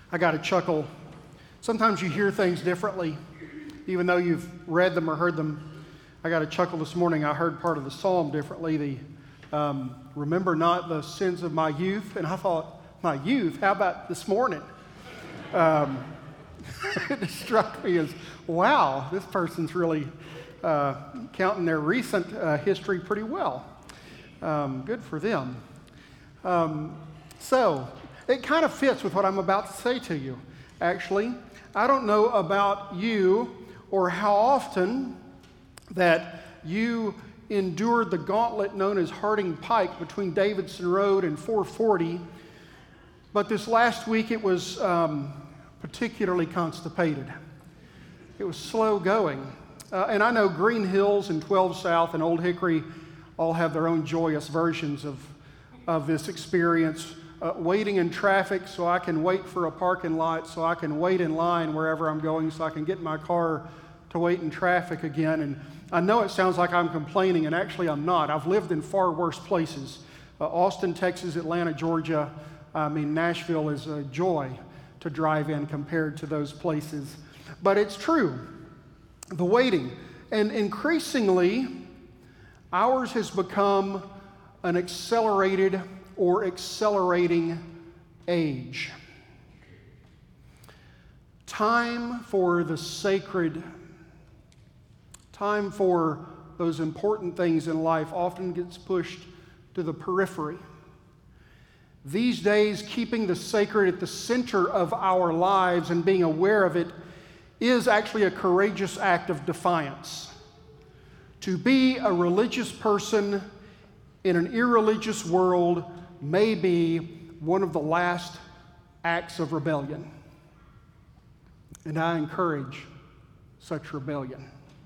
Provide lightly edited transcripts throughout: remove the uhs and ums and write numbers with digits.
I got a chuckle. Sometimes you hear things differently, even though you've read them or heard them. I got a chuckle this morning. I heard part of the psalm differently. Remember not the sins of my youth. And I thought, my youth? How about this morning? It struck me as, wow, this person's really counting their recent history pretty well. Good for them. So it kind of fits with what I'm about to say to you, actually. I don't know about you or how often that you endured the gauntlet known as Harding Pike between Davidson Road and 440, but this last week it was particularly constipated. It was slow going. And I know Green Hills and 12 South and Old Hickory all have their own joyous versions of this experience. Waiting in traffic so I can wait for a parking lot, so I can wait in line wherever I'm going, so I can get in my car to wait in traffic again. And I know it sounds like I'm complaining, and actually I'm not. I've lived in far worse places. Austin, Texas, Atlanta, Georgia. Nashville is a joy to drive in compared to those places. But it's true, the waiting. And increasingly, ours has become an accelerated or accelerating age. Time for the sacred, time for those important things in life often gets pushed to the periphery. These days, keeping the sacred at the center of our lives and being aware of it is actually a courageous act of defiance. To be a religious person in an irreligious world may be one of the last acts of rebellion. And I encourage such rebellion.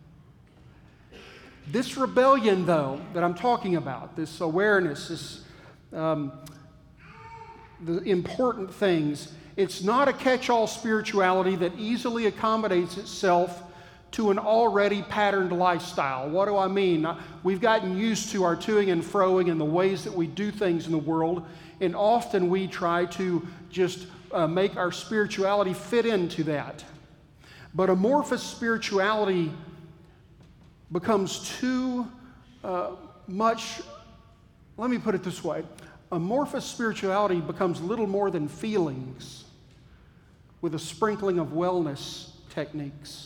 This rebellion, though, that I'm talking about, this awareness, the important things, it's not a catch-all spirituality that easily accommodates itself to an already patterned lifestyle. What do I mean? We've gotten used to our toing and froing and the ways that we do things in the world, and often we try to just make our spirituality fit into that. But amorphous spirituality becomes too much. Let me put it this way. Amorphous spirituality becomes little more than feelings with a sprinkling of wellness techniques.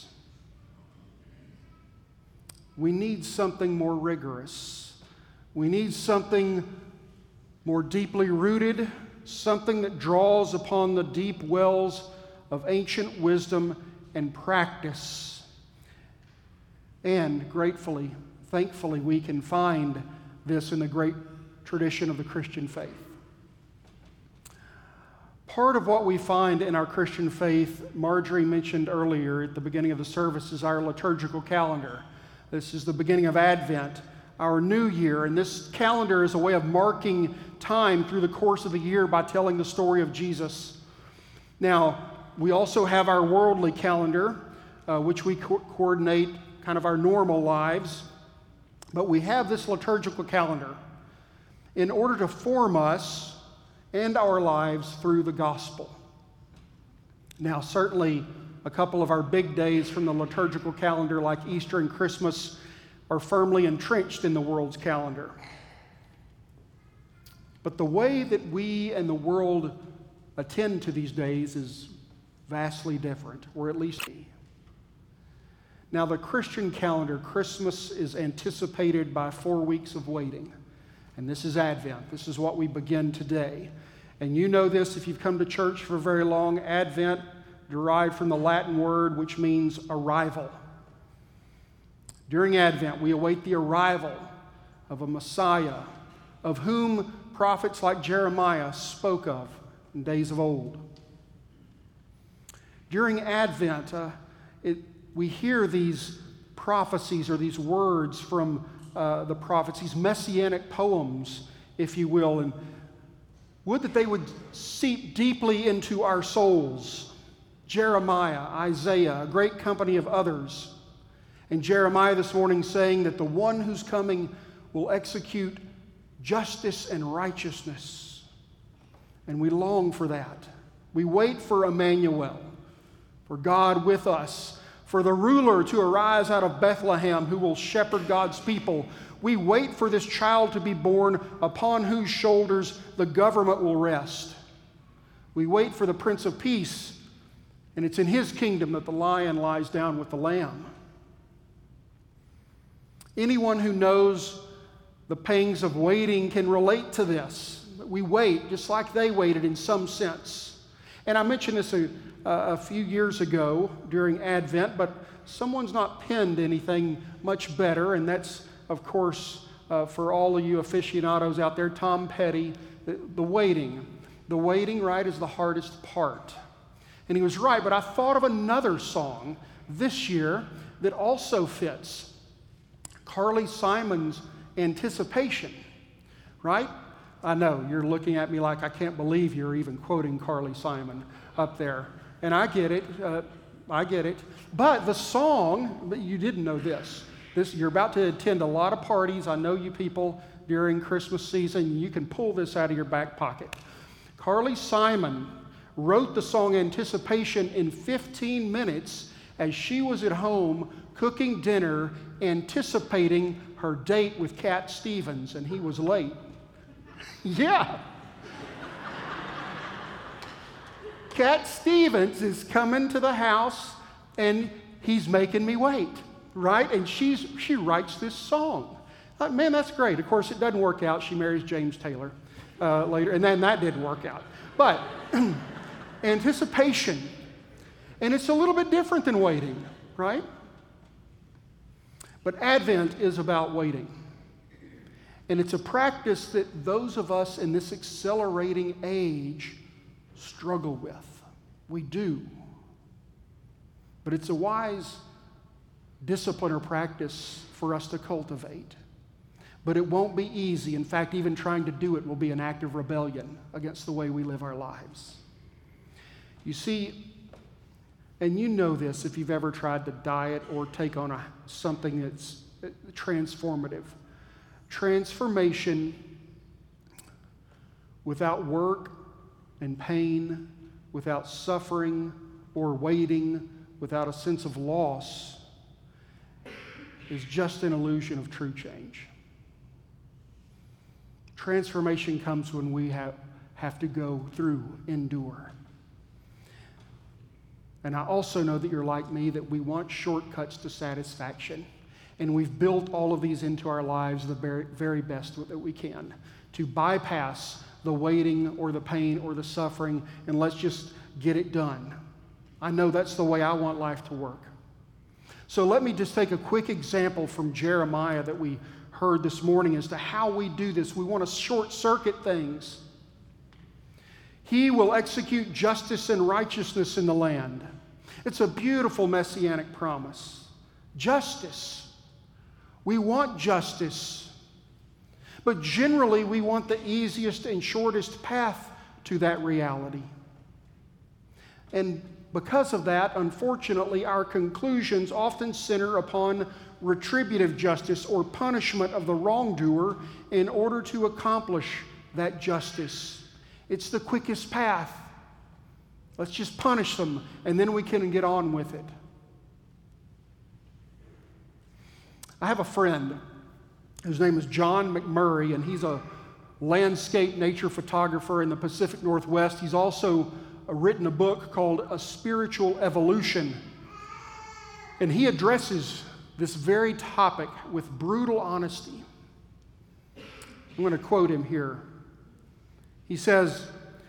We need something more rigorous. We need something more deeply rooted, something that draws upon the deep wells of ancient wisdom and practice. And gratefully, thankfully, we can find this in the great tradition of the Christian faith. Part of what we find in our Christian faith, Marjorie mentioned earlier at the beginning of the service, is our liturgical calendar. This is the beginning of Advent, our new year, and this calendar is a way of marking time through the course of the year by telling the story of Jesus. Now, we also have our worldly calendar, which we coordinate kind of our normal lives, but we have this liturgical calendar in order to form us and our lives through the gospel. Now, certainly, a couple of our big days from the liturgical calendar, like Easter and Christmas, are firmly entrenched in the world's calendar. But the way that we and the world attend to these days is vastly different, or at least me. Now, the Christian calendar, Christmas is anticipated by 4 weeks of waiting. And this is Advent. This is what we begin today. And you know this if you've come to church for very long. Advent derived from the Latin word which means arrival. During Advent, we await the arrival of a Messiah, of whom prophets like Jeremiah spoke of in days of old. During Advent, we hear these prophecies or these words from the prophets, these messianic poems, if you will, and would that they would seep deeply into our souls. Jeremiah, Isaiah, a great company of others. And Jeremiah this morning saying that the one who's coming will execute justice and righteousness. And we long for that. We wait for Emmanuel, for God with us, for the ruler to arise out of Bethlehem who will shepherd God's people. We wait for this child to be born upon whose shoulders the government will rest. We wait for the Prince of Peace, and it's in his kingdom that the lion lies down with the lamb. Anyone who knows the pangs of waiting can relate to this. We wait just like they waited in some sense. And I mentioned this a few years ago during Advent, but someone's not penned anything much better, and that's, of course, for all of you aficionados out there, Tom Petty, the waiting. The waiting, right, is the hardest part. And he was right, but I thought of another song this year that also fits. Carly Simon's Anticipation, right? I know, you're looking at me like I can't believe you're even quoting Carly Simon up there. And I get it. But the song, but you didn't know this. You're about to attend a lot of parties. I know you people during Christmas season. You can pull this out of your back pocket. Carly Simon wrote the song Anticipation in 15 minutes as she was at home cooking dinner, anticipating her date with Cat Stevens, and he was late. Yeah. Cat Stevens is coming to the house, and he's making me wait, right? And she writes this song. Man, that's great. Of course, it doesn't work out. She marries James Taylor later, and then that didn't work out. But anticipation, and it's a little bit different than waiting, right? But Advent is about waiting. And it's a practice that those of us in this accelerating age struggle with. We do. But it's a wise discipline or practice for us to cultivate. But it won't be easy. In fact, even trying to do it will be an act of rebellion against the way we live our lives. You see, and you know this if you've ever tried to diet or take on something that's transformative. Transformation without work and pain, without suffering or waiting, without a sense of loss, is just an illusion of true change. Transformation comes when we have to go through, endure. And I also know that you're like me, that we want shortcuts to satisfaction. And we've built all of these into our lives the very, very best that we can to bypass the waiting or the pain or the suffering, and let's just get it done. I know that's the way I want life to work. So let me just take a quick example from Jeremiah that we heard this morning as to how we do this. We want to short circuit things. He will execute justice and righteousness in the land. It's a beautiful messianic promise. Justice. We want justice. But generally, we want the easiest and shortest path to that reality. And because of that, unfortunately, our conclusions often center upon retributive justice or punishment of the wrongdoer in order to accomplish that justice. It's the quickest path. Let's just punish them, and then we can get on with it. I have a friend whose name is John McMurray, and he's a landscape nature photographer in the Pacific Northwest. He's also written a book called A Spiritual Evolution, and he addresses this very topic with brutal honesty. I'm going to quote him here. He says,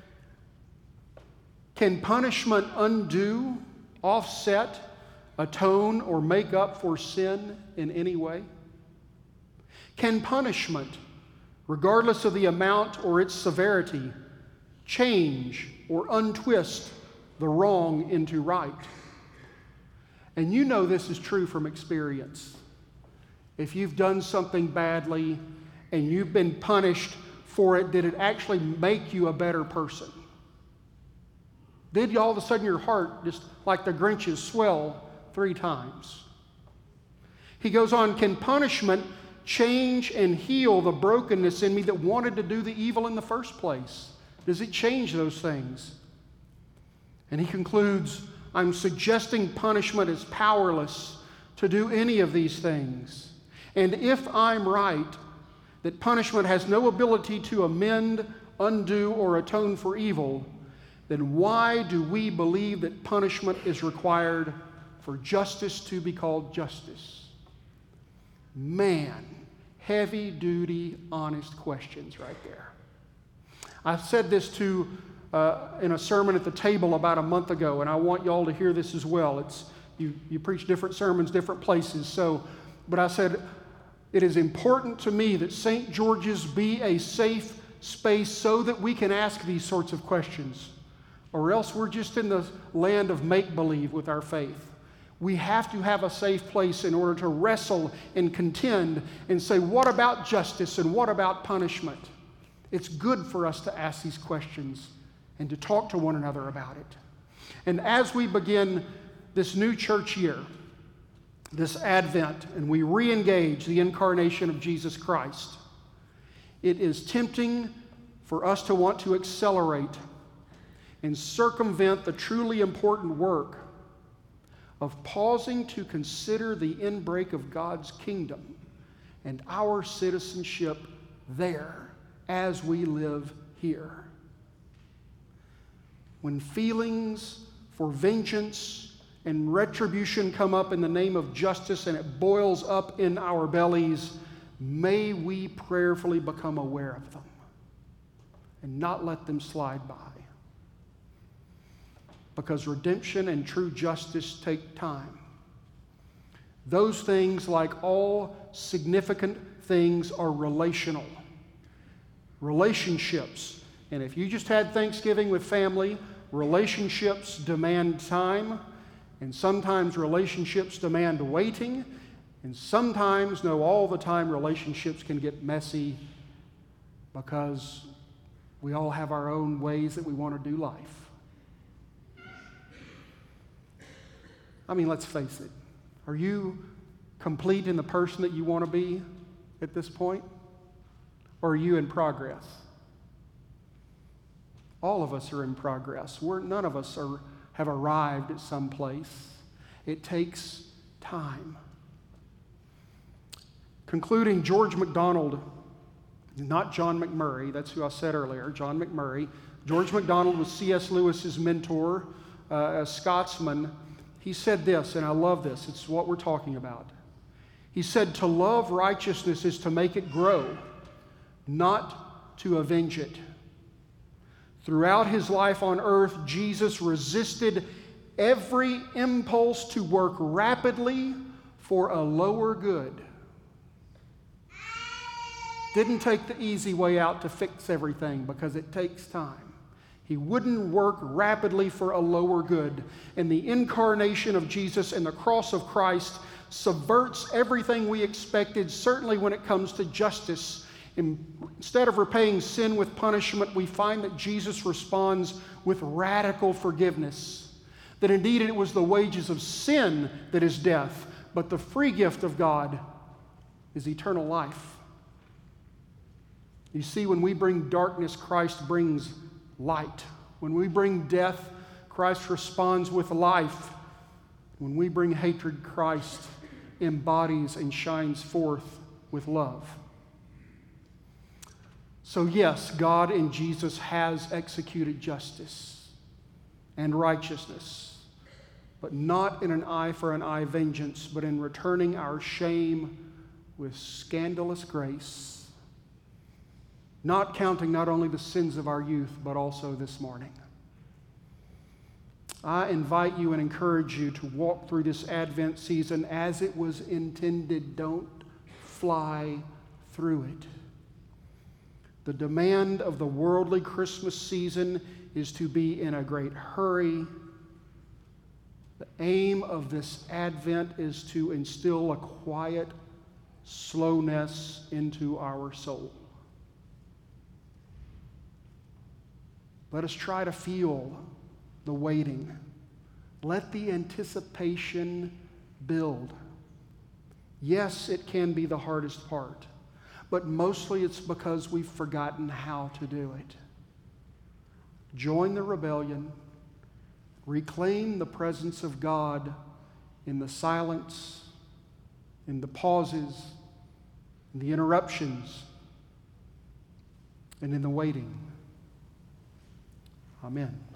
"Can punishment undo, offset, atone, or make up for sin in any way? Can punishment, regardless of the amount or its severity, change or untwist the wrong into right?" And you know this is true from experience. If you've done something badly and you've been punished for it, did it actually make you a better person? Did all of a sudden your heart, just like the Grinch's, swell 3 times? He goes on, "Can punishment change and heal the brokenness in me that wanted to do the evil in the first place? Does it change those things?" And he concludes, I'm suggesting punishment is powerless to do any of these things. And if I'm right, that punishment has no ability to amend, undo, or atone for evil, then why do we believe that punishment is required for justice to be called justice? Man, heavy-duty, honest questions right there. I said this in a sermon at the table about a month ago, and I want y'all to hear this as well. You preach different sermons, different places. But I said, it is important to me that St. George's be a safe space so that we can ask these sorts of questions, or else we're just in the land of make-believe with our faith. We have to have a safe place in order to wrestle and contend and say, what about justice and what about punishment? It's good for us to ask these questions and to talk to one another about it. And as we begin this new church year, this Advent, and we re-engage the incarnation of Jesus Christ, it is tempting for us to want to accelerate and circumvent the truly important work of pausing to consider the inbreak of God's kingdom and our citizenship there as we live here. When feelings for vengeance and retribution come up in the name of justice and it boils up in our bellies, may we prayerfully become aware of them and not let them slide by. Because redemption and true justice take time. Those things, like all significant things, are relational. Relationships. And if you just had Thanksgiving with family, relationships demand time, and sometimes relationships demand waiting, and sometimes, no, all the time, relationships can get messy because we all have our own ways that we want to do life. I mean, let's face it. Are you complete in the person that you want to be at this point? Or are you in progress? All of us are in progress. None of us have arrived at some place. It takes time. Concluding, George MacDonald, not John McMurray, that's who I said earlier, John McMurray. George MacDonald was C.S. Lewis's mentor, a Scotsman. He said this, and I love this. It's what we're talking about. He said, to love righteousness is to make it grow, not to avenge it. Throughout his life on earth, Jesus resisted every impulse to work rapidly for a lower good. Didn't take the easy way out to fix everything because it takes time. He wouldn't work rapidly for a lower good. And the incarnation of Jesus and the cross of Christ subverts everything we expected, certainly when it comes to justice. Instead of repaying sin with punishment, we find that Jesus responds with radical forgiveness. That indeed it was the wages of sin that is death, but the free gift of God is eternal life. You see, when we bring darkness, Christ brings light. When we bring death, Christ responds with life. When we bring hatred, Christ embodies and shines forth with love. So yes, God in Jesus has executed justice and righteousness, but not in an eye for an eye vengeance, but in returning our shame with scandalous grace, not counting not only the sins of our youth, but also this morning. I invite you and encourage you to walk through this Advent season as it was intended. Don't fly through it. The demand of the worldly Christmas season is to be in a great hurry. The aim of this Advent is to instill a quiet slowness into our soul. Let us try to feel the waiting. Let the anticipation build. Yes, it can be the hardest part, but mostly it's because we've forgotten how to do it. Join the rebellion. Reclaim the presence of God in the silence, in the pauses, in the interruptions, and in the waiting. Amen.